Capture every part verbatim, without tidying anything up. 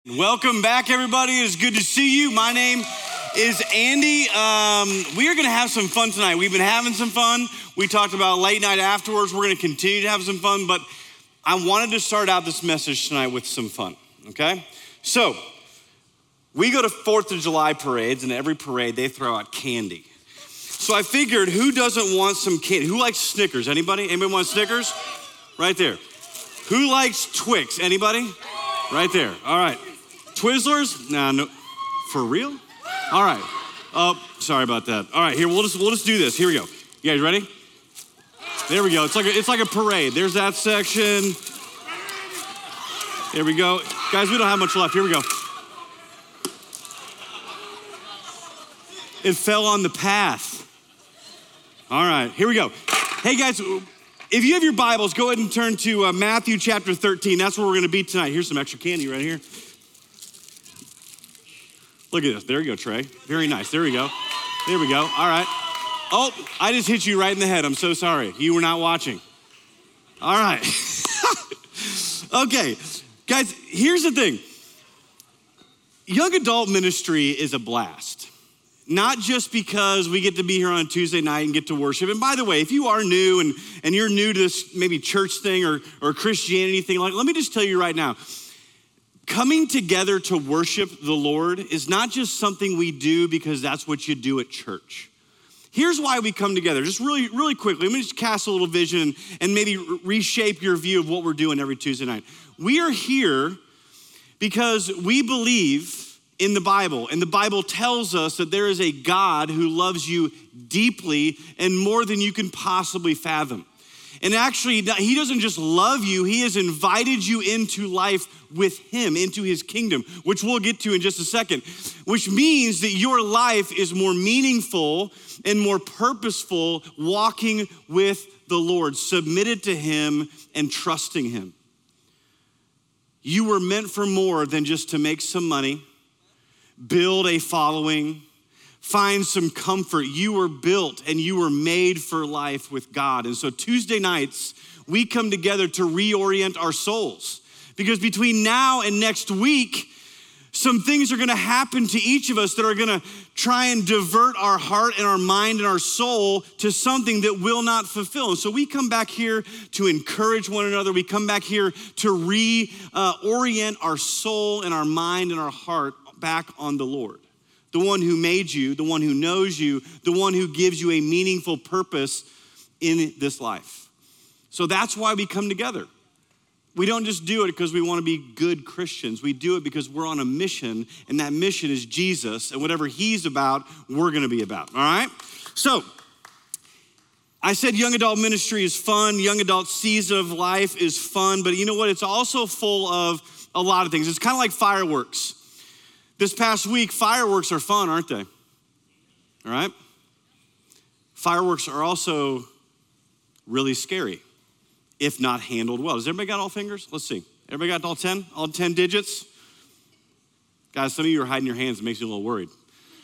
Welcome back, everybody. It's good to see you. My name is Andy. Um, we are going to have some fun tonight. We've been having some fun. We talked about late night afterwards. We're going to continue to have some fun, but I wanted to start out this message tonight with some fun, okay? So, we go to fourth of July parades, and every parade, they throw out candy. So I figured, who doesn't want some candy? Who likes Snickers? Anybody? Anybody want Snickers? Right there. Who likes Twix? Anybody? Right there. All right. Twizzlers? Nah, no. For real? All right. Oh, sorry about that. All right, here, we'll just we'll just do this. Here we go. You guys ready? There we go. It's like a, it's like a parade. There's that section. There we go. Guys, we don't have much left. Here we go. It fell on the path. All right, here we go. Hey, guys, if you have your Bibles, go ahead and turn to uh, Matthew chapter thirteen. That's where we're going to be tonight. Here's some extra candy right here. Look at this. There you go, Trey. Very nice. There we go. There we go. All right. Oh, I just hit you right in the head. I'm so sorry. You were not watching. All right. Okay. Guys, here's the thing. Young adult ministry is a blast. Not just because we get to be here on Tuesday night and get to worship. And by the way, if you are new and, and you're new to this maybe church thing or, or Christianity thing, like, let me just tell you right now, coming together to worship the Lord is not just something we do because that's what you do at church. Here's why we come together. Just really, really quickly, let me just cast a little vision and maybe reshape your view of what we're doing every Tuesday night. We are here because we believe in the Bible, and the Bible tells us that there is a God who loves you deeply and more than you can possibly fathom. And actually, he doesn't just love you, he has invited you into life with him, into his kingdom, which we'll get to in just a second, which means that your life is more meaningful and more purposeful walking with the Lord, submitted to him and trusting him. You were meant for more than just to make some money, build a following, find some comfort. You were built and you were made for life with God. And so Tuesday nights, we come together to reorient our souls. Because between now and next week, some things are gonna happen to each of us that are gonna try and divert our heart and our mind and our soul to something that will not fulfill. And so we come back here to encourage one another. We come back here to reorient uh, our soul and our mind and our heart back on the Lord. The one who made you, the one who knows you, the one who gives you a meaningful purpose in this life. So that's why we come together. We don't just do it because we want to be good Christians. We do it because we're on a mission, and that mission is Jesus, and whatever he's about, we're going to be about, all right? So I said young adult ministry is fun. Young adult season of life is fun, but you know what? It's also full of a lot of things. It's kind of like fireworks. This past week, fireworks are fun, aren't they? All right? Fireworks are also really scary if not handled well. Has everybody got all fingers? Let's see. Everybody got all ten? All ten digits? Guys, some of you are hiding your hands. It makes me a little worried.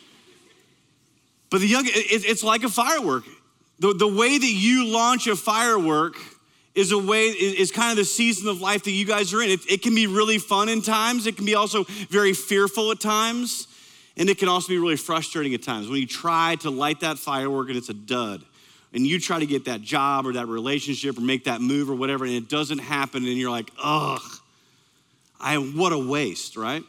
But the young, it, it's like a firework. The, the way that you launch a firework is a way, is kind of the season of life that you guys are in. It, it can be really fun in times. It can be also very fearful at times. And it can also be really frustrating at times when you try to light that firework and it's a dud. And you try to get that job or that relationship or make that move or whatever, and it doesn't happen, and you're like, ugh, I, what a waste, right?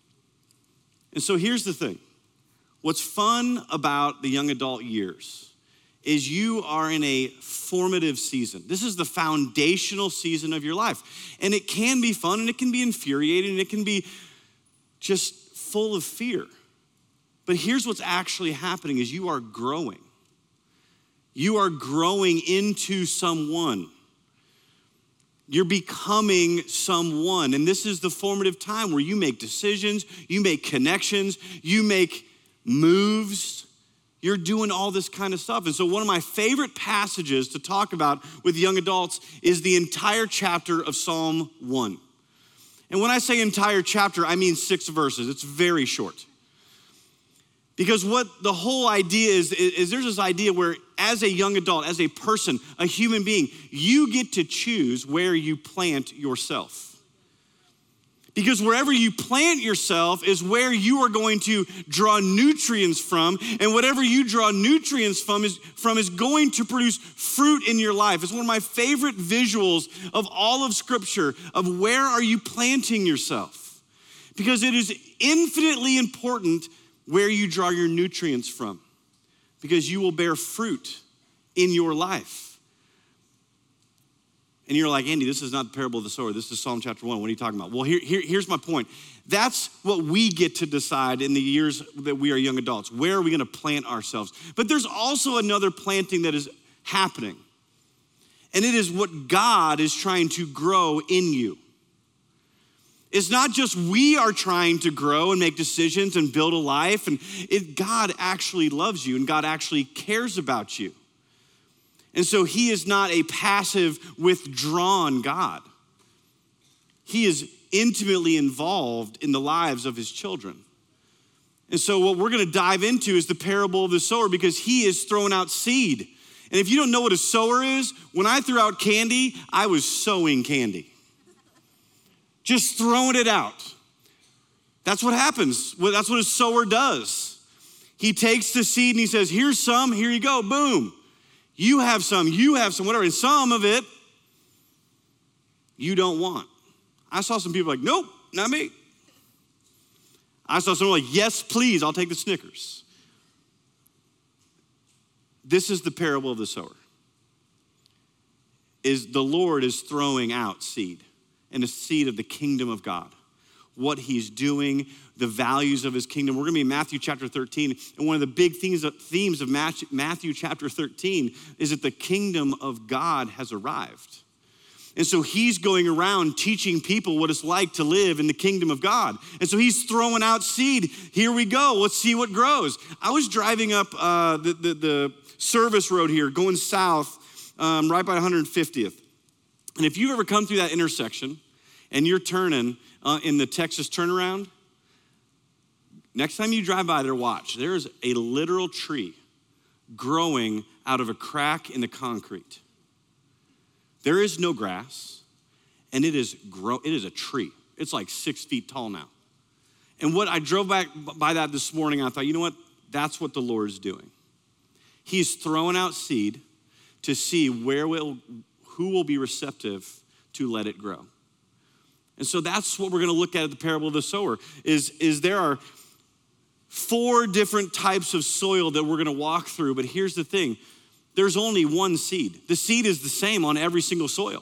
And so here's the thing. What's fun about the young adult years is you are in a formative season. This is the foundational season of your life. And it can be fun, and it can be infuriating, and it can be just full of fear. But here's what's actually happening is you are growing. You are growing into someone. You're becoming someone. And this is the formative time where you make decisions, you make connections, you make moves. You're doing all this kind of stuff. And so one of my favorite passages to talk about with young adults is the entire chapter of Psalm one. And when I say entire chapter, I mean six verses. It's very short. Because what the whole idea is, is there's this idea where as a young adult, as a person, a human being, you get to choose where you plant yourself. Because wherever you plant yourself is where you are going to draw nutrients from. And whatever you draw nutrients from is, from is going to produce fruit in your life. It's one of my favorite visuals of all of Scripture of where are you planting yourself. Because it is infinitely important where you draw your nutrients from. Because you will bear fruit in your life. And you're like, Andy, this is not the parable of the sower. This is Psalm chapter one. What are you talking about? Well, here, here, here's my point. That's what we get to decide in the years that we are young adults. Where are we going to plant ourselves? But there's also another planting that is happening. And it is what God is trying to grow in you. It's not just we are trying to grow and make decisions and build a life. And it, God actually loves you and God actually cares about you. And so he is not a passive, withdrawn God. He is intimately involved in the lives of his children. And so what we're gonna dive into is the parable of the sower because he is throwing out seed. And if you don't know what a sower is, when I threw out candy, I was sowing candy. Just throwing it out. That's what happens. That's what a sower does. He takes the seed and he says, here's some, here you go, boom. You have some, you have some, whatever. And some of it, you don't want. I saw some people like, nope, not me. I saw someone like, yes, please, I'll take the Snickers. This is the parable of the sower. Is the Lord is throwing out seed, and the seed of the kingdom of God. What he's doing, the values of his kingdom. We're gonna be in Matthew chapter thirteen, and one of the big themes of, themes of Matthew chapter thirteen is that the kingdom of God has arrived. And so he's going around teaching people what it's like to live in the kingdom of God. And so he's throwing out seed. Here we go, let's see what grows. I was driving up uh, the, the, the service road here, going south, um, right by one hundred fiftieth. And if you've ever come through that intersection and you're turning uh, in the Texas turnaround, next time you drive by there, watch. There is a literal tree growing out of a crack in the concrete. There is no grass, and it is grow. It is a tree. It's like six feet tall now. And what I drove back by that this morning, I thought, you know what? That's what the Lord is doing. He's throwing out seed to see where will, who will be receptive to let it grow. And so that's what we're gonna look at at the parable of the sower, is, is there are four different types of soil that we're gonna walk through, but here's the thing, there's only one seed. The seed is the same on every single soil.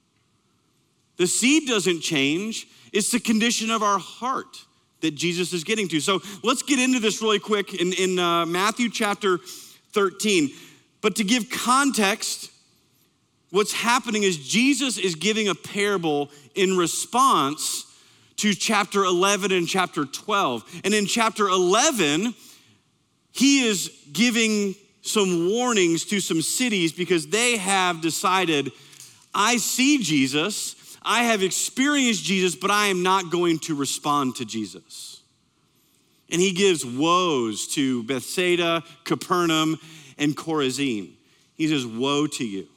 The seed doesn't change, it's the condition of our heart that Jesus is getting to. So let's get into this really quick in, in uh, Matthew chapter thirteen. But to give context, what's happening is Jesus is giving a parable in response to chapter eleven and chapter twelve. And in chapter eleven, he is giving some warnings to some cities because they have decided, I see Jesus, I have experienced Jesus, but I am not going to respond to Jesus. And he gives woes to Bethsaida, Capernaum, and Chorazin. He says, woe to you.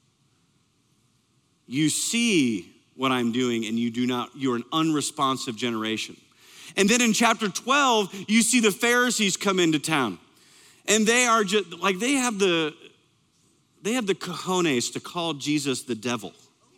You see what I'm doing and you do not, you're an unresponsive generation. And then in chapter twelve, you see the Pharisees come into town. And they are just, like they have the, they have the cojones to call Jesus the devil.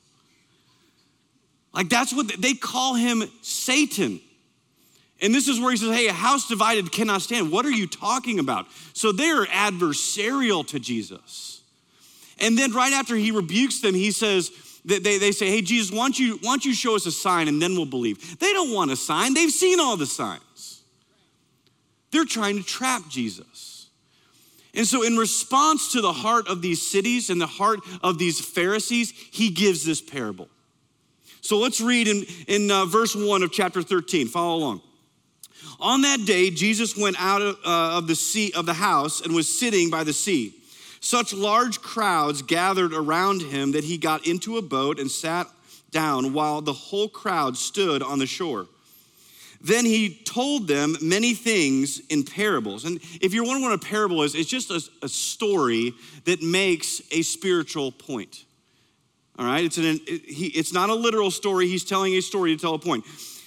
Like that's what, they call him Satan. And this is where he says, hey, a house divided cannot stand. What are you talking about? So they're adversarial to Jesus. And then right after he rebukes them, he says, they, they say, hey, Jesus, why don't, you, why don't you show us a sign and then we'll believe. They don't want a sign. They've seen all the signs. They're trying to trap Jesus. And so in response to the heart of these cities and the heart of these Pharisees, he gives this parable. So let's read in, in uh, verse one of chapter thirteen, follow along. On that day, Jesus went out of, uh, of the sea of the house and was sitting by the sea. Such large crowds gathered around him that he got into a boat and sat down while the whole crowd stood on the shore. Then he told them many things in parables. And if you're wondering what a parable is, it's just a, a story that makes a spiritual point. All right, it's, an, it, he, it's not a literal story. He's telling a story to tell a point.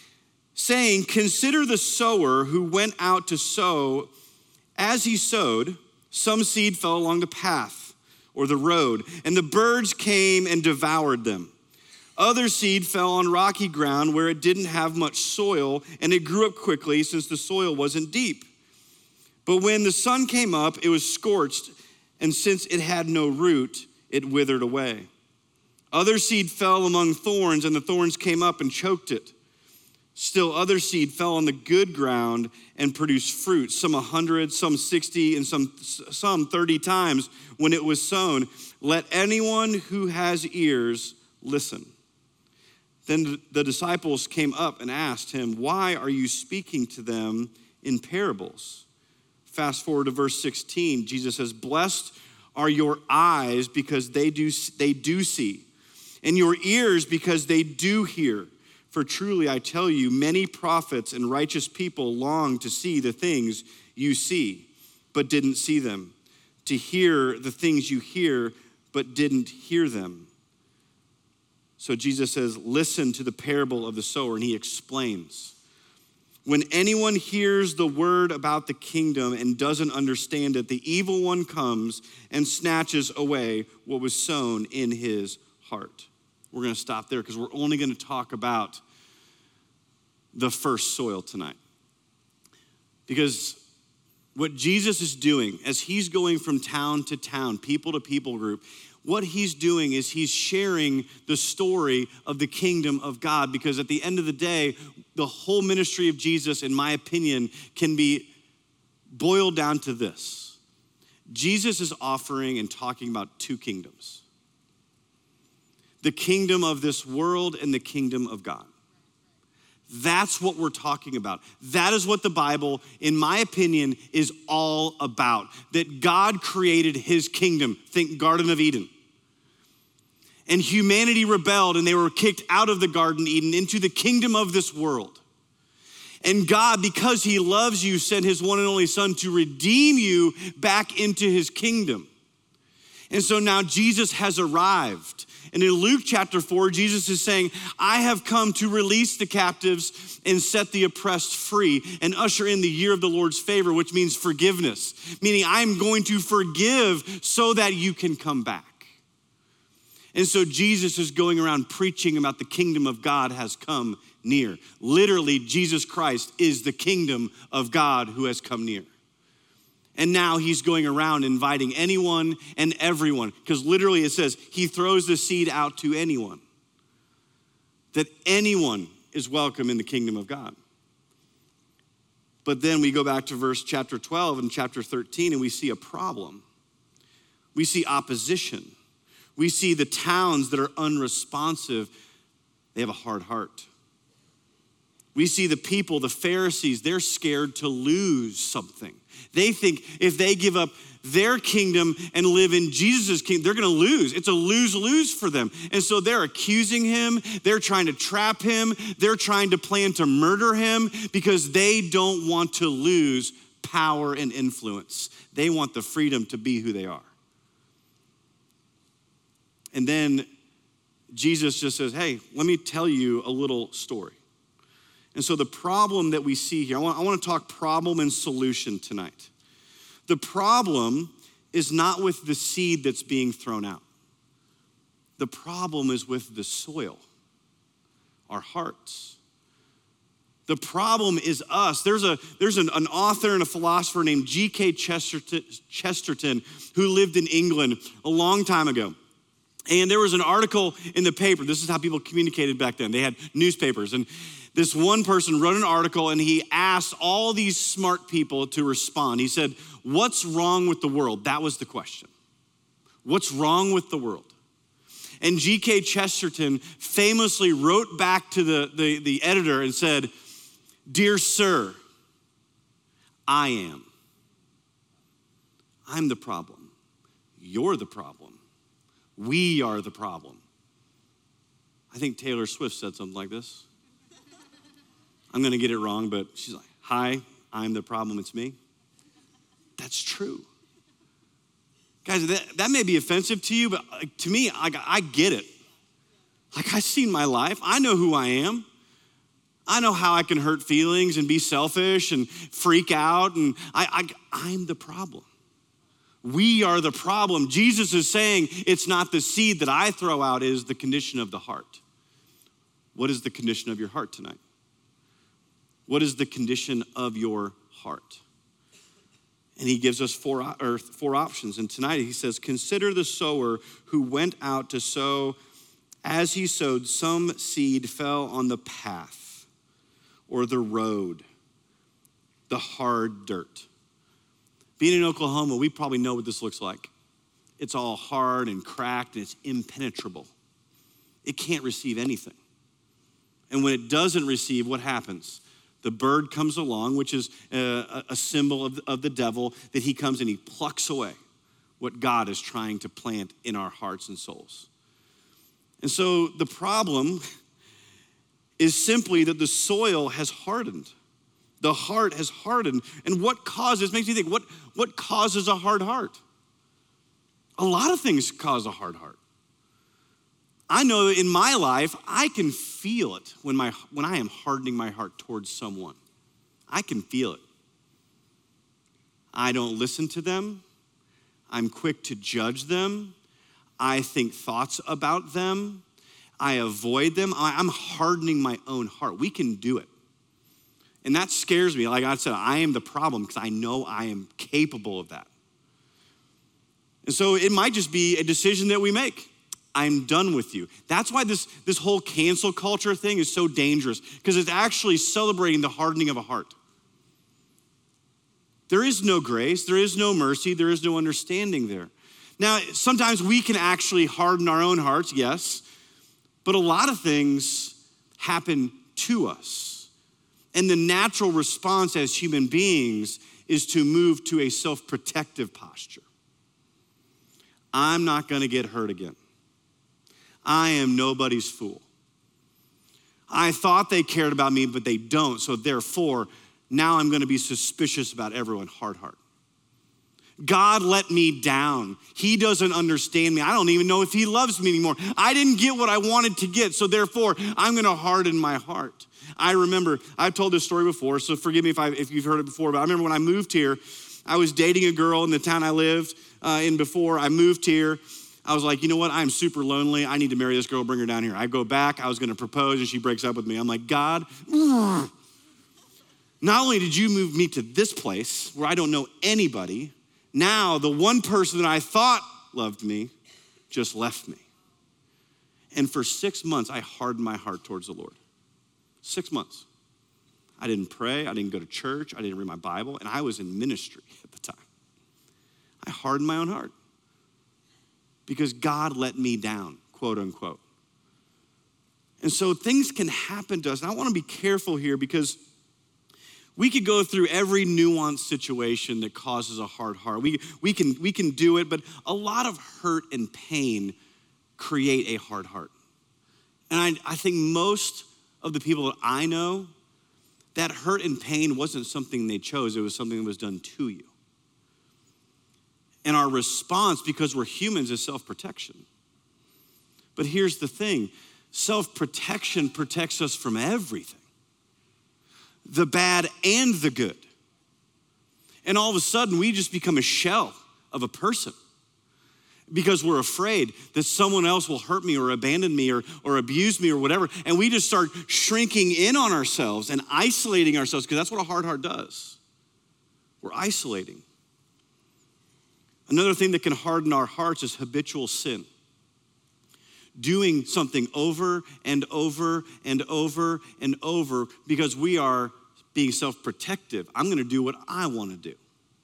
saying, consider the sower who went out to sow. As he sowed, some seed fell along the path or the road, and the birds came and devoured them. Other seed fell on rocky ground where it didn't have much soil, and it grew up quickly since the soil wasn't deep. But when the sun came up, it was scorched, and since it had no root, it withered away. Other seed fell among thorns, and the thorns came up and choked it. Still other seed fell on the good ground and produced fruit, some a hundred, some sixty, and some, some thirty times when it was sown. Let anyone who has ears listen. Then the disciples came up and asked him, why are you speaking to them in parables? Fast forward to verse sixteen, Jesus says, blessed are your eyes because they do, they do see, and your ears because they do hear. For truly I tell you, many prophets and righteous people long to see the things you see, but didn't see them, to hear the things you hear, but didn't hear them. So Jesus says, listen to the parable of the sower, and he explains. When anyone hears the word about the kingdom and doesn't understand it, the evil one comes and snatches away what was sown in his heart. We're gonna stop there because we're only gonna talk about the first soil tonight. Because what Jesus is doing as he's going from town to town, people to people group, what he's doing is he's sharing the story of the kingdom of God, because at the end of the day, the whole ministry of Jesus, in my opinion, can be boiled down to this. Jesus is offering and talking about two kingdoms: the kingdom of this world and the kingdom of God. That's what we're talking about. That is what the Bible, in my opinion, is all about. That God created his kingdom. Think Garden of Eden. And humanity rebelled and they were kicked out of the Garden of Eden into the kingdom of this world. And God, because he loves you, sent his one and only son to redeem you back into his kingdom. And so now Jesus has arrived. And in Luke chapter four, Jesus is saying, I have come to release the captives and set the oppressed free and usher in the year of the Lord's favor, which means forgiveness, meaning I'm going to forgive so that you can come back. And so Jesus is going around preaching about the kingdom of God has come near. Literally, Jesus Christ is the kingdom of God who has come near. And now he's going around inviting anyone and everyone, because literally it says he throws the seed out to anyone, that anyone is welcome in the kingdom of God. But then we go back to verse chapter twelve and chapter thirteen, and we see a problem. We see opposition. We see the towns that are unresponsive. They have a hard heart. We see the people, the Pharisees, they're scared to lose something. They think if they give up their kingdom and live in Jesus' kingdom, they're gonna lose. It's a lose-lose for them. And so they're accusing him, they're trying to trap him, they're trying to plan to murder him because they don't want to lose power and influence. They want the freedom to be who they are. And then Jesus just says, hey, let me tell you a little story. And so the problem that we see here, I want, I want to talk problem and solution tonight. The problem is not with the seed that's being thrown out. The problem is with the soil, our hearts. The problem is us. There's a there's an, an author and a philosopher named G K Chesterton, Chesterton who lived in England a long time ago. And there was an article in the paper. This is how people communicated back then. They had newspapers. And this one person wrote an article and he asked all these smart people to respond. He said, what's wrong with the world? That was the question. What's wrong with the world? And G K Chesterton famously wrote back to the, the, the editor and said, dear sir, I am. I'm the problem. You're the problem. We are the problem. I think Taylor Swift said something like this. I'm gonna get it wrong, but she's like, hi, I'm the problem, it's me. That's true. Guys, that, that may be offensive to you, but to me, I, I get it. Like, I've seen my life. I know who I am. I know how I can hurt feelings and be selfish and freak out, and I, I, I'm the problem. We are the problem. Jesus is saying it's not the seed that I throw out, it is the condition of the heart. What is the condition of your heart tonight? What is the condition of your heart? And he gives us four, or four options. And tonight he says, consider the sower who went out to sow. As he sowed, some seed fell on the path or the road, the hard dirt. Being in Oklahoma, we probably know what this looks like. It's all hard and cracked and it's impenetrable. It can't receive anything. And when it doesn't receive, what happens? The bird comes along, which is a, a symbol of, of the devil, that he comes and he plucks away what God is trying to plant in our hearts and souls. And so the problem is simply that the soil has hardened. The heart has hardened. And what causes, makes me think, what, what causes a hard heart? A lot of things cause a hard heart. I know in my life, I can feel it when, my, when I am hardening my heart towards someone. I can feel it. I don't listen to them. I'm quick to judge them. I think thoughts about them. I avoid them. I'm hardening my own heart. We can do it. And that scares me. Like I said, I am the problem because I know I am capable of that. And so it might just be a decision that we make. I'm done with you. That's why this, this whole cancel culture thing is so dangerous, because it's actually celebrating the hardening of a heart. There is no grace, there is no mercy, there is no understanding there. Now, sometimes we can actually harden our own hearts, yes, but a lot of things happen to us. And the natural response as human beings is to move to a self-protective posture. I'm not gonna get hurt again. I am nobody's fool. I thought they cared about me, but they don't. So therefore, now I'm gonna be suspicious about everyone, hard heart. God let me down. He doesn't understand me. I don't even know if he loves me anymore. I didn't get what I wanted to get, so therefore, I'm gonna harden my heart. I remember, I've told this story before, so forgive me if, I, if you've heard it before, but I remember when I moved here, I was dating a girl in the town I lived uh, in before. I moved here. I was like, you know what? I'm super lonely. I need to marry this girl, bring her down here. I go back, I was gonna propose, and she breaks up with me. I'm like, God, not only did you move me to this place where I don't know anybody, now the one person that I thought loved me just left me. And for six months, I hardened my heart towards the Lord. Six months. I didn't pray, I didn't go to church, I didn't read my Bible, and I was in ministry at the time. I hardened my own heart because God let me down, quote unquote. And so things can happen to us. And I wanna be careful here because we could go through every nuanced situation that causes a hard heart. We, we, can, we can do it, but a lot of hurt and pain create a hard heart. And I, I think most of the people that I know, that hurt and pain wasn't something they chose, it was something that was done to you. And our response, because we're humans, is self-protection. But here's the thing, self-protection protects us from everything, the bad and the good. And all of a sudden, we just become a shell of a person because we're afraid that someone else will hurt me or abandon me or, or abuse me or whatever. And we just start shrinking in on ourselves and isolating ourselves, because that's what a hard heart does. We're isolating. Another thing that can harden our hearts is habitual sin. Doing something over and over and over and over because we are being self-protective. I'm gonna do what I wanna do.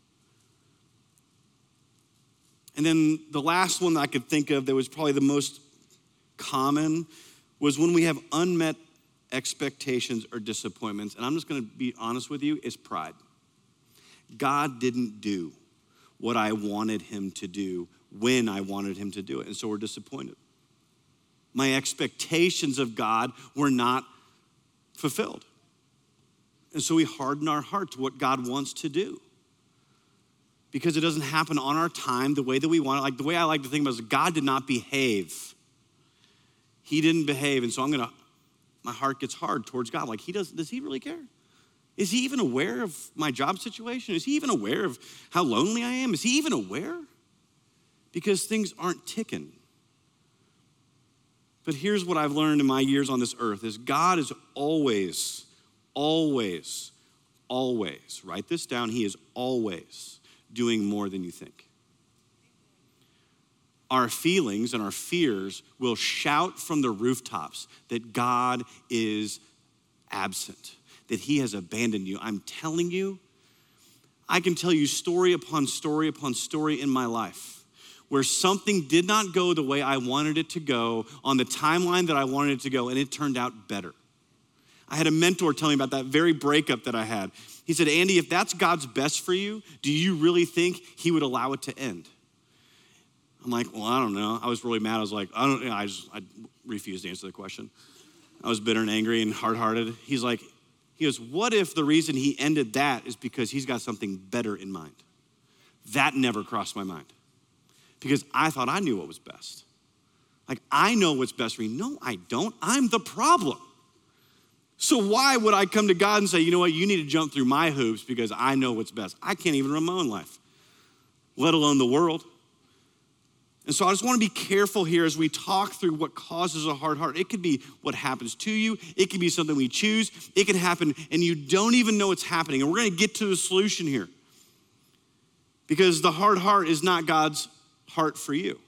And then the last one that I could think of that was probably the most common was when we have unmet expectations or disappointments. And I'm just gonna be honest with you, it's pride. God didn't do what I wanted him to do when I wanted him to do it. And so we're disappointed. My expectations of God were not fulfilled. And so we harden our heart to what God wants to do. Because it doesn't happen on our time the way that we want it. Like the way I like to think about it is God did not behave. He didn't behave, and so I'm gonna, my heart gets hard towards God. Like, he does, does he really care? Is he even aware of my job situation? Is he even aware of how lonely I am? Is he even aware? Because things aren't ticking. But here's what I've learned in my years on this earth is God is always, always, always, write this down, he is always doing more than you think. Our feelings and our fears will shout from the rooftops that God is absent, that he has abandoned you. I'm telling you, I can tell you story upon story upon story in my life where something did not go the way I wanted it to go on the timeline that I wanted it to go, and it turned out better. I had a mentor tell me about that very breakup that I had. He said, Andy, if that's God's best for you, do you really think he would allow it to end? I'm like, well, I don't know. I was really mad. I was like, I don't know. I just, I refused to answer the question. I was bitter and angry and hard-hearted. He's like, he goes, what if the reason he ended that is because he's got something better in mind? That never crossed my mind because I thought I knew what was best. Like, I know what's best for me. No, I don't. I'm the problem. So why would I come to God and say, you know what, you need to jump through my hoops because I know what's best? I can't even run my own life, let alone the world. And so I just want to be careful here as we talk through what causes a hard heart. It could be what happens to you. It could be something we choose. It can happen and you don't even know it's happening. And we're going to get to the solution here because the hard heart is not God's heart for you.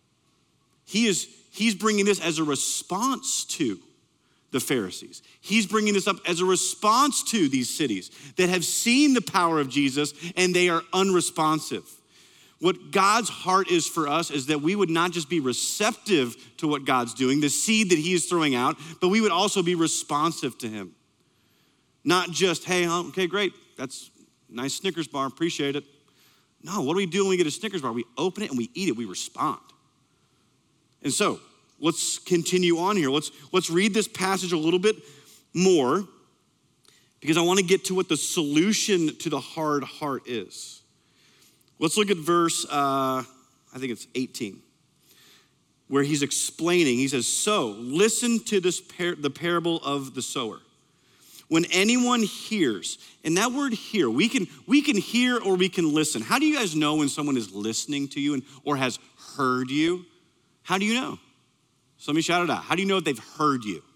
He is, he's bringing this as a response to the Pharisees. He's bringing this up as a response to these cities that have seen the power of Jesus and they are unresponsive. What God's heart is for us is that we would not just be receptive to what God's doing, the seed that he is throwing out, but we would also be responsive to him. Not just, hey, okay, great, that's a nice Snickers bar, appreciate it. No, what do we do when we get a Snickers bar? We open it and we eat it, we respond. And so, let's continue on here. Let's, let's read this passage a little bit more because I want to get to what the solution to the hard heart is. Let's look at verse, uh, I think it's eighteen, where he's explaining. He says, so listen to this par- the parable of the sower. When anyone hears, and that word hear, we can, we can hear or we can listen. How do you guys know when someone is listening to you and, or has heard you? How do you know? So let me shout it out. How do you know if they've heard you?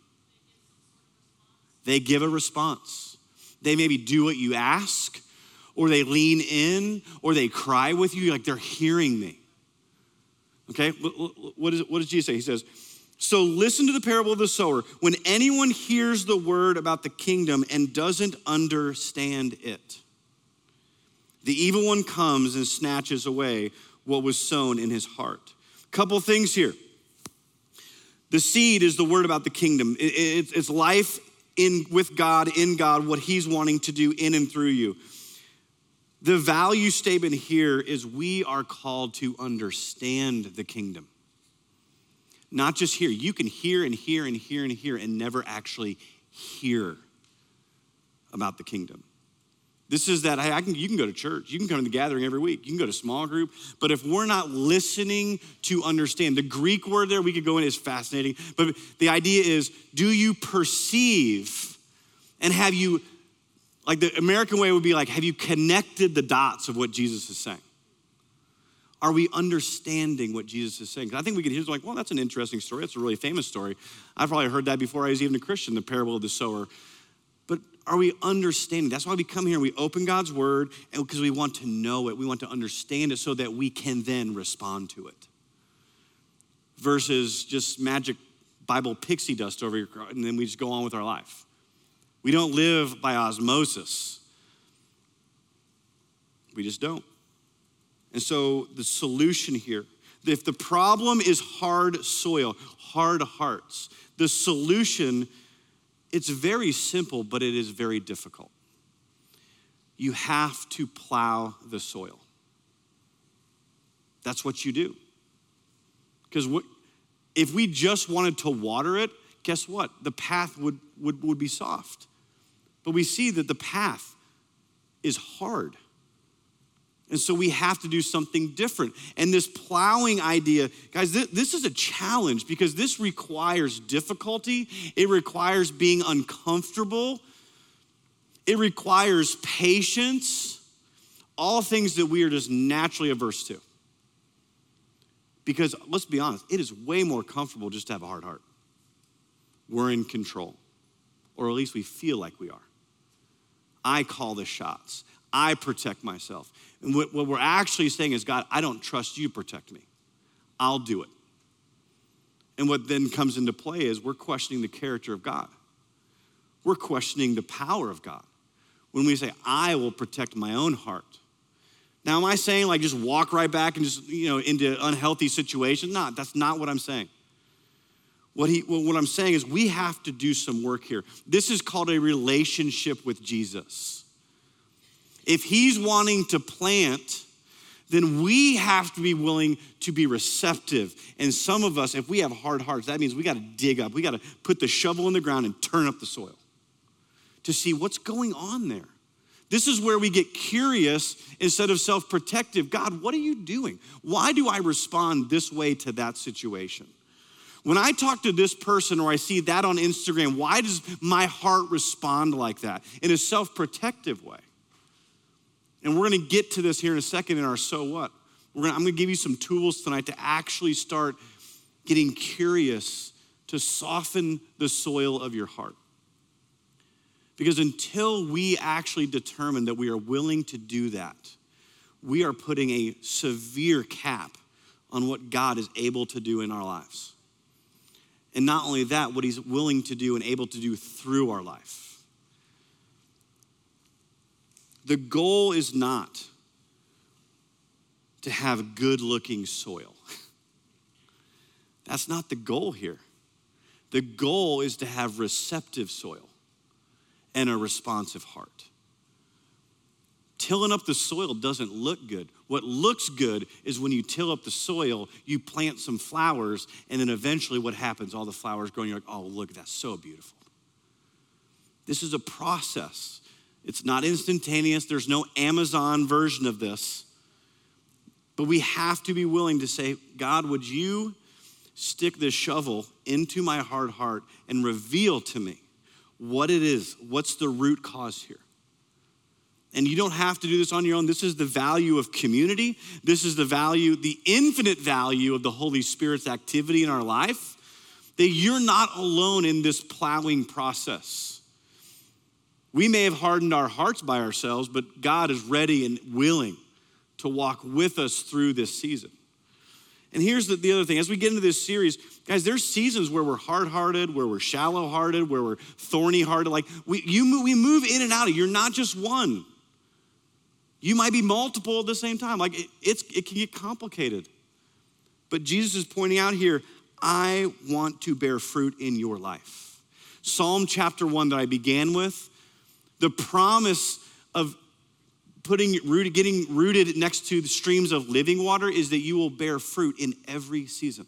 They give a response. They maybe do what you ask, or they lean in, or they cry with you, like they're hearing me. Okay, what, is, what does Jesus say? He says, so listen to the parable of the sower. When anyone hears the word about the kingdom and doesn't understand it, the evil one comes and snatches away what was sown in his heart. Couple things here. The seed is the word about the kingdom. It, it, it's life in with God, in God, what he's wanting to do in and through you. The value statement here is we are called to understand the kingdom. Not just hear. You can hear and hear and hear and hear and never actually hear about the kingdom. This is that, hey, I can, you can go to church. You can come to the gathering every week. You can go to small group. But if we're not listening to understand, the Greek word there we could go in is fascinating. But the idea is, do you perceive and have you, like the American way would be like, have you connected the dots of what Jesus is saying? Are we understanding what Jesus is saying? Because I think we could hear like, well, that's an interesting story. That's a really famous story. I've probably heard that before I was even a Christian, the parable of the sower. But are we understanding? That's why we come here and we open God's word and because we want to know it. We want to understand it so that we can then respond to it. Versus just magic Bible pixie dust over your car and then we just go on with our life. We don't live by osmosis. We just don't. And so the solution here, if the problem is hard soil, hard hearts, the solution, it's very simple, but it is very difficult. You have to plow the soil. That's what you do. Because if we just wanted to water it, guess what? The path would, would, would be soft. But we see that the path is hard. And so we have to do something different. And this plowing idea, guys, th- this is a challenge because this requires difficulty. It requires being uncomfortable. It requires patience, all things that we are just naturally averse to. Because let's be honest, it is way more comfortable just to have a hard heart. We're in control, or at least we feel like we are. I call the shots. I protect myself. And what, what we're actually saying is, God, I don't trust you to protect me. I'll do it. And what then comes into play is we're questioning the character of God. We're questioning the power of God. When we say, I will protect my own heart. Now, am I saying like just walk right back and just, you know, into unhealthy situations? No, that's not what I'm saying. What, he, what I'm saying is we have to do some work here. This is called a relationship with Jesus. If he's wanting to plant, then we have to be willing to be receptive. And some of us, if we have hard hearts, that means we got to dig up. We got to put the shovel in the ground and turn up the soil to see what's going on there. This is where we get curious instead of self-protective. God, what are you doing? Why do I respond this way to that situation? When I talk to this person or I see that on Instagram, why does my heart respond like that? In a self-protective way. And we're gonna get to this here in a second in our so what. We're gonna, I'm gonna give you some tools tonight to actually start getting curious to soften the soil of your heart. Because until we actually determine that we are willing to do that, we are putting a severe cap on what God is able to do in our lives. And not only that, what he's willing to do and able to do through our life. The goal is not to have good-looking soil. That's not the goal here. The goal is to have receptive soil and a responsive heart. Tilling up the soil doesn't look good. What looks good is when you till up the soil, you plant some flowers, and then eventually what happens? All the flowers growing, you're like, oh, look, that's so beautiful. This is a process. It's not instantaneous. There's no Amazon version of this. But we have to be willing to say, God, would you stick this shovel into my hard heart and reveal to me what it is, what's the root cause here? And you don't have to do this on your own. This is the value of community. This is the value, the infinite value of the Holy Spirit's activity in our life, that you're not alone in this plowing process. We may have hardened our hearts by ourselves, but God is ready and willing to walk with us through this season. And here's the, the other thing. As we get into this series, guys, there's seasons where we're hard-hearted, where we're shallow-hearted, where we're thorny-hearted. Like we, you, we move in and out of. You're not just one. You might be multiple at the same time. Like it, it's, it can get complicated. But Jesus is pointing out here, I want to bear fruit in your life. Psalm chapter one that I began with, the promise of putting rooted, getting rooted next to the streams of living water is that you will bear fruit in every season.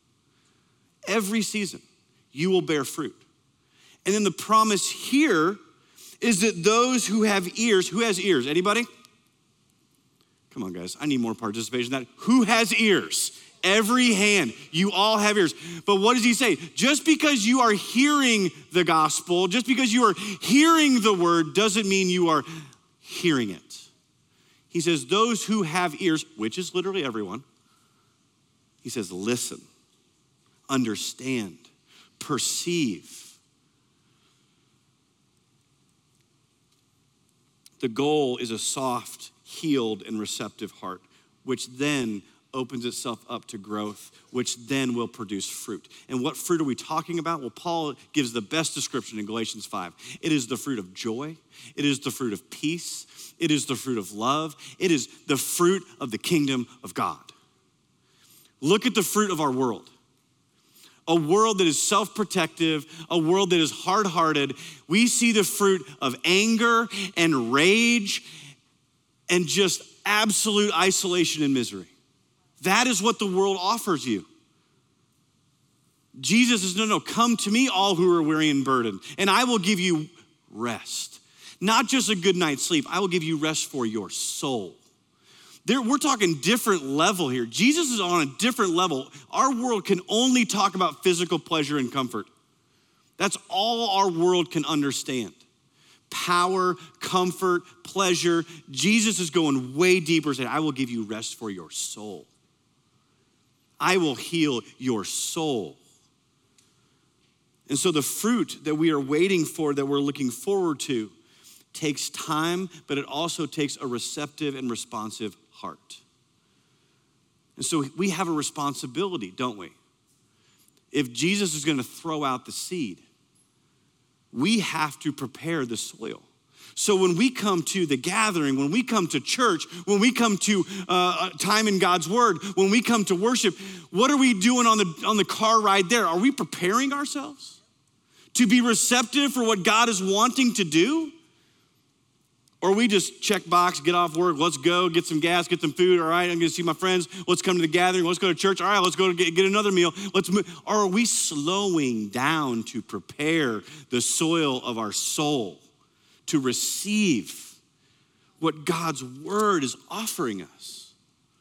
Every season, you will bear fruit. And then the promise here is that those who have ears, who has ears? Anybody? Come on, guys, I need more participation in that. Who has ears? Every hand. You all have ears. But what does he say? Just because you are hearing the gospel, just because you are hearing the word, doesn't mean you are hearing it. He says, those who have ears, which is literally everyone, he says, listen, understand, perceive. The goal is a soft, healed, and receptive heart, which then opens itself up to growth, which then will produce fruit. And what fruit are we talking about? Well, Paul gives the best description in Galatians five. It is the fruit of joy. It is the fruit of peace. It is the fruit of love. It is the fruit of the kingdom of God. Look at the fruit of our world. A world that is self-protective, a world that is hard-hearted. We see the fruit of anger and rage and just absolute isolation and misery. That is what the world offers you. Jesus says, no, no, come to me all who are weary and burdened, and I will give you rest. Not just a good night's sleep, I will give you rest for your soul. There, we're talking different level here. Jesus is on a different level. Our world can only talk about physical pleasure and comfort. That's all our world can understand. Power, comfort, pleasure. Jesus is going way deeper, saying, I will give you rest for your soul. I will heal your soul. And so the fruit that we are waiting for, that we're looking forward to, takes time, but it also takes a receptive and responsive heart. And so we have a responsibility, don't we? If Jesus is gonna throw out the seed, we have to prepare the soil. So when we come to the gathering, when we come to church, when we come to uh, time in God's word, when we come to worship, what are we doing on the, on the car ride there? Are we preparing ourselves to be receptive for what God is wanting to do? Or we just check box, get off work, let's go, get some gas, get some food, all right, I'm gonna see my friends, let's come to the gathering, let's go to church, all right, let's go to get, get another meal, let's move. Or are we slowing down to prepare the soil of our soul to receive what God's word is offering us?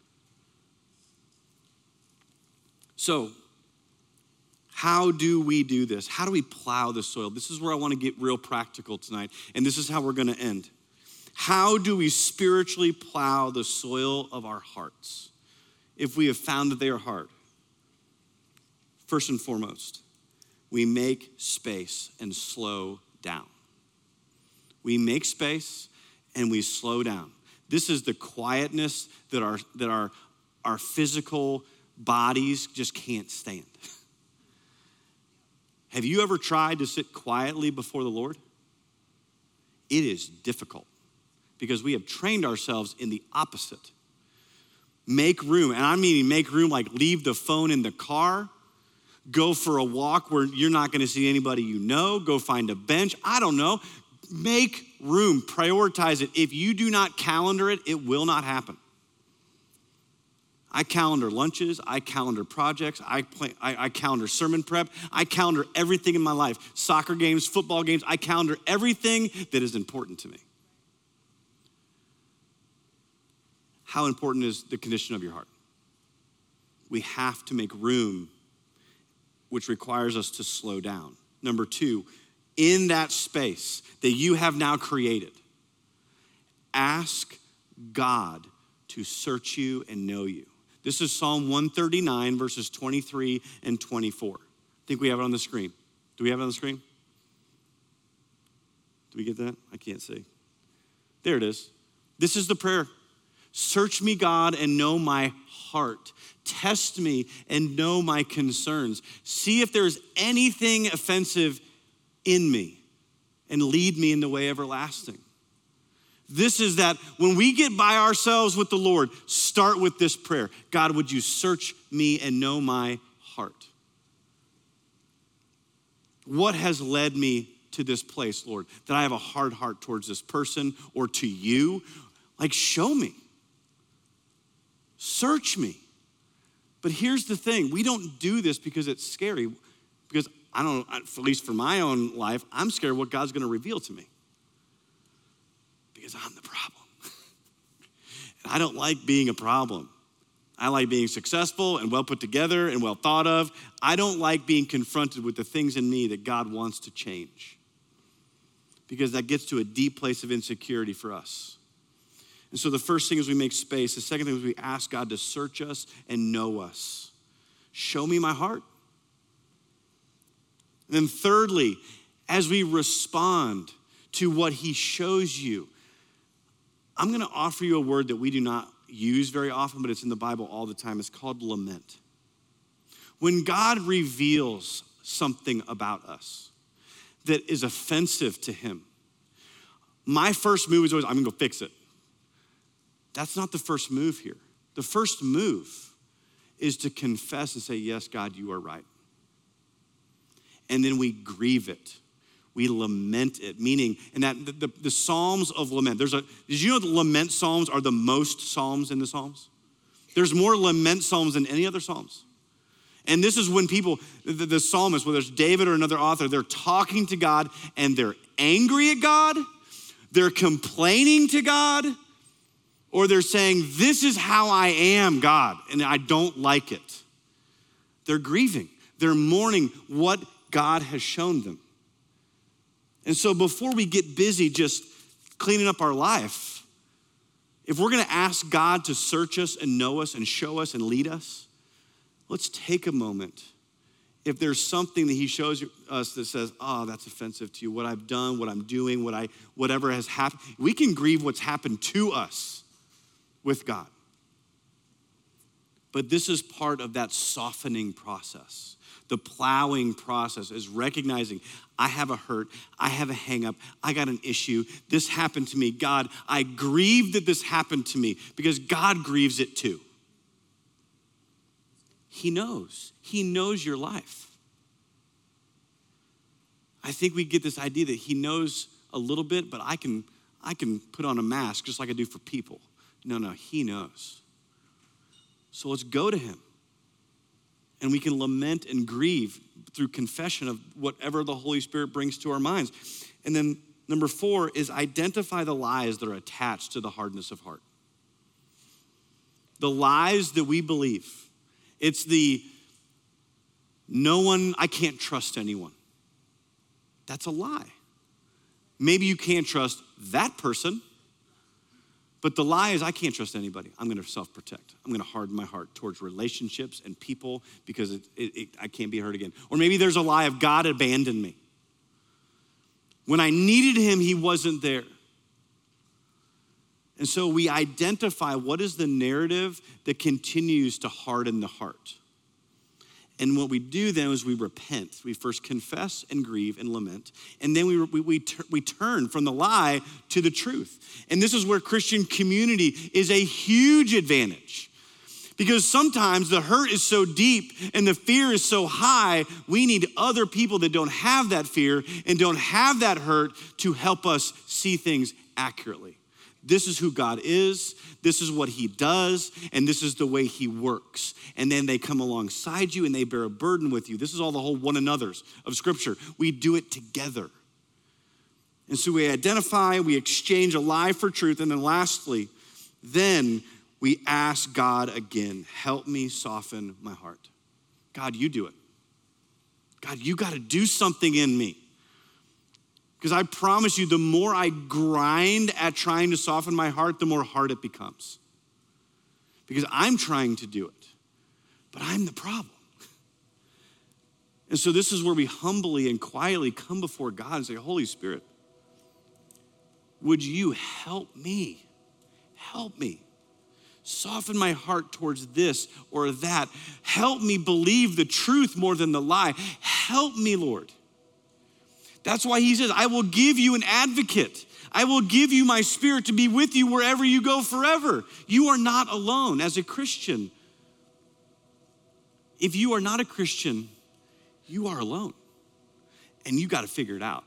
So, how do we do this? How do we plow the soil? This is where I wanna get real practical tonight, and this is how we're gonna end. How do we spiritually plow the soil of our hearts if we have found that they are hard? First and foremost, we make space and slow down. We make space and we slow down. This is the quietness that our, that our, our physical bodies just can't stand. Have you ever tried to sit quietly before the Lord? It is difficult, because we have trained ourselves in the opposite. Make room, and I mean make room like leave the phone in the car, go for a walk where you're not gonna see anybody you know, go find a bench, I don't know. Make room, prioritize it. If you do not calendar it, it will not happen. I calendar lunches, I calendar projects, I, play, I, I calendar sermon prep, I calendar everything in my life. Soccer games, football games, I calendar everything that is important to me. How important is the condition of your heart? We have to make room, which requires us to slow down. Number two, in that space that you have now created, ask God to search you and know you. This is Psalm one thirty-nine, verses twenty-three and twenty-four. I think we have it on the screen. Do we have it on the screen? Do we get that? I can't see. There it is. This is the prayer. Search me, God, and know my heart. Test me and know my concerns. See if there's anything offensive in me and lead me in the way everlasting. This is that when we get by ourselves with the Lord, start with this prayer. God, would you search me and know my heart? What has led me to this place, Lord, that I have a hard heart towards this person or to you? Like, show me. Search me. But here's the thing, we don't do this because it's scary, because I don't, at least for my own life, I'm scared what God's gonna reveal to me, because I'm the problem. And I don't like being a problem. I like being successful and well put together and well thought of. I don't like being confronted with the things in me that God wants to change, because that gets to a deep place of insecurity for us. And so the first thing is we make space. The second thing is we ask God to search us and know us. Show me my heart. And then thirdly, as we respond to what he shows you, I'm gonna offer you a word that we do not use very often, but it's in the Bible all the time. It's called lament. When God reveals something about us that is offensive to him, my first move is always, I'm gonna go fix it. That's not the first move here. The first move is to confess and say, yes, God, you are right. And then we grieve it. We lament it, meaning, and that the, the, the Psalms of lament, there's a, did you know the lament Psalms are the most Psalms in the Psalms? There's more lament Psalms than any other Psalms. And this is when people, the, the psalmist, whether it's David or another author, they're talking to God and they're angry at God, they're complaining to God, Or they're saying, this is how I am, God, and I don't like it. They're grieving. They're mourning what God has shown them. And so before we get busy just cleaning up our life, if we're gonna ask God to search us and know us and show us and lead us, let's take a moment. If there's something that he shows us that says, oh, that's offensive to you, what I've done, what I'm doing, what I, whatever has happened, we can grieve what's happened to us with God. But this is part of that softening process. The plowing process is recognizing I have a hurt, I have a hang up, I got an issue, this happened to me. God, I grieve that this happened to me because God grieves it too. He knows, he knows your life. I think we get this idea that he knows a little bit, but I can, I can put on a mask just like I do for people. No, no, he knows. So let's go to him. And we can lament and grieve through confession of whatever the Holy Spirit brings to our minds. And then number four is identify the lies that are attached to the hardness of heart. The lies that we believe. It's the no one, I can't trust anyone. That's a lie. Maybe you can't trust that person, but the lie is I can't trust anybody. I'm gonna self-protect. I'm gonna harden my heart towards relationships and people because it, it, it, I can't be hurt again. Or maybe there's a lie of God abandoned me. When I needed him, he wasn't there. And so we identify what is the narrative that continues to harden the heart. And what we do then is we repent. We first confess and grieve and lament. And then we, we, we, we turn from the lie to the truth. And this is where Christian community is a huge advantage. Because sometimes the hurt is so deep and the fear is so high, we need other people that don't have that fear and don't have that hurt to help us see things accurately. This is who God is, this is what he does, and this is the way he works. And then they come alongside you and they bear a burden with you. This is all the whole one another's of scripture. We do it together. And so we identify, we exchange a lie for truth, and then lastly, then we ask God again, help me soften my heart. God, you do it. God, you gotta do something in me. Because I promise you, the more I grind at trying to soften my heart, the more hard it becomes. Because I'm trying to do it, but I'm the problem. And so this is where we humbly and quietly come before God and say, Holy Spirit, would you help me? Help me. Soften my heart towards this or that. Help me believe the truth more than the lie. Help me, Lord. That's why he says, I will give you an advocate. I will give you my spirit to be with you wherever you go forever. You are not alone as a Christian. If you are not a Christian, you are alone. And you got to figure it out.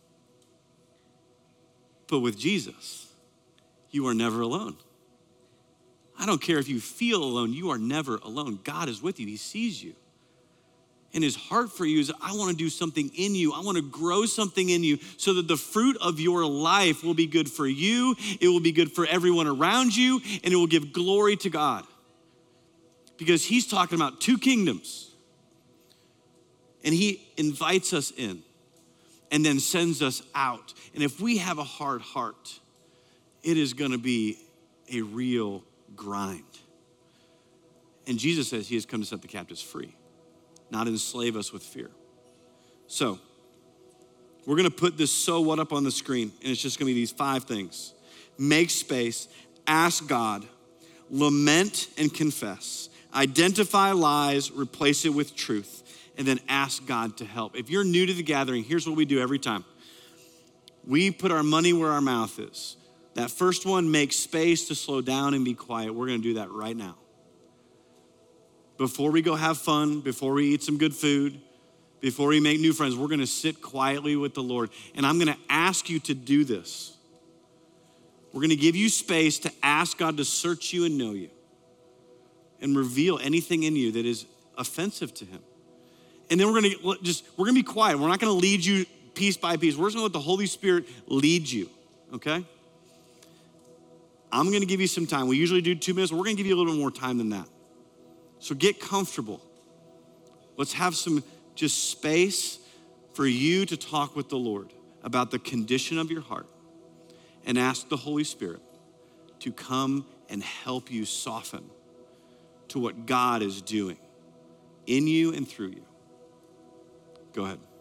But with Jesus, you are never alone. I don't care if you feel alone, you are never alone. God is with you, he sees you. And his heart for you is, I want to do something in you. I want to grow something in you so that the fruit of your life will be good for you, it will be good for everyone around you, and it will give glory to God. Because he's talking about two kingdoms. And he invites us in and then sends us out. And if we have a hard heart, it is going to be a real grind. And Jesus says he has come to set the captives free, not enslave us with fear. So we're gonna put this so what up on the screen, and it's just gonna be these five things. Make space, ask God, lament and confess, identify lies, replace it with truth, and then ask God to help. If you're new to the gathering, here's what we do every time. We put our money where our mouth is. That first one, make space to slow down and be quiet. We're gonna do that right now. Before we go have fun, before we eat some good food, before we make new friends, we're gonna sit quietly with the Lord. And I'm gonna ask you to do this. We're gonna give you space to ask God to search you and know you and reveal anything in you that is offensive to him. And then we're gonna just, we're gonna be quiet. We're not gonna lead you piece by piece. We're just gonna let the Holy Spirit lead you, okay? I'm gonna give you some time. We usually do two minutes. We're gonna give you a little bit more time than that. So get comfortable. Let's have some just space for you to talk with the Lord about the condition of your heart and ask the Holy Spirit to come and help you soften to what God is doing in you and through you. Go ahead.